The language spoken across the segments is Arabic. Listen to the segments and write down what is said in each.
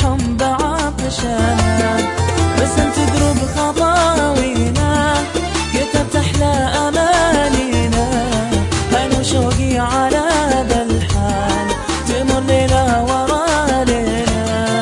حب عطشان، رسمت دروب خطاوينا، كتبت أحلى أمانينا، أنا وشوقي على ذا الحال تمر ليلة ورا ليلة.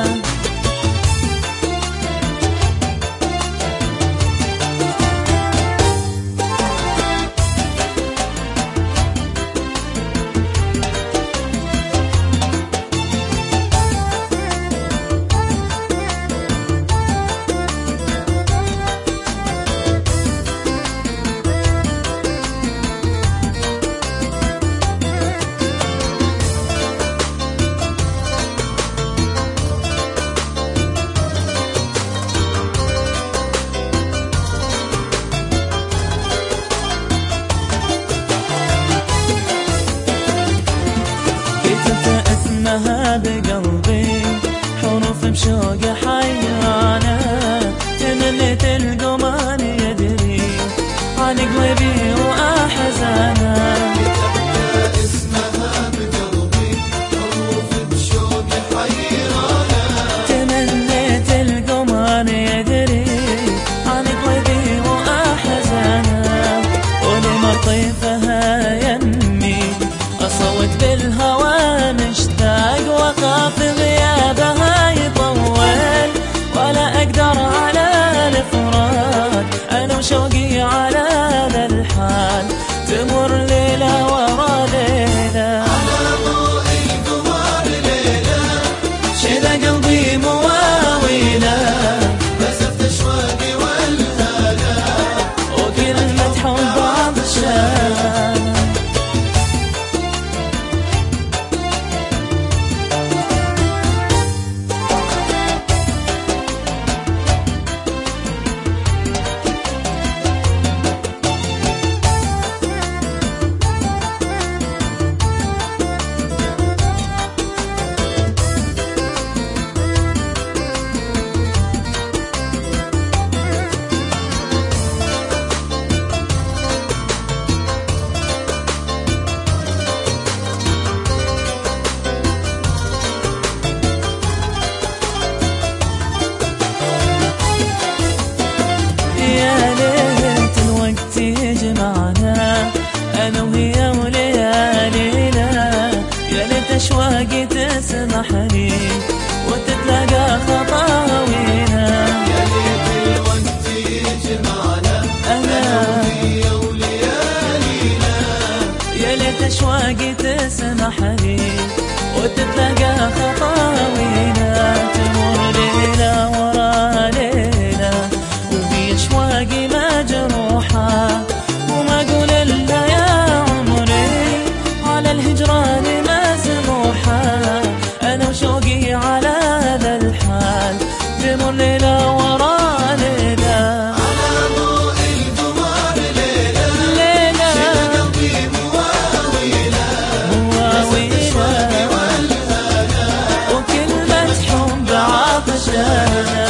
اسمها بقلبي حروف بشوق حيرانة، تمنيت القمر يدري عن قلبي وأحزانه. كتبت اسمها بقلبي حروف بشوق حيرانة، تمنيت القمر يدري عن قلبي وأحزانه، ولمر طيفها يمي أصوت بالهوى مشتاق، وقاف غيابها يطول ولا أقدر على الإفراد، أنا وشوقي على ذا الحال تمر ليلة ورا ليلة. على ضوء القمر ليلة شذا قلبي مواويله، مسفت أشواقي والهالة، وكلمة حب عطشان. يجمعنا أنا وهي وليالينا، يا ليت أشواقي تسمح لي وتتلاقى خطاوينا، يا ليت الوقت يجمعنا أنا وهي وليالينا، يا ليت أشواقي تسمح لي وتتلاقى خطاوينا، تمر ليلة ورا ليلة وفي أشواقي مجروحة، وما أقول إلا يا عمري على الهجران مسموحة، أنا وشوقي على ذا الحال تمر ليلة ورا ليلة. على ضوء القمر ليلة ليلة شذا قلبي مواويله، مواويله، والهالة، وكلمة حب عطشانة.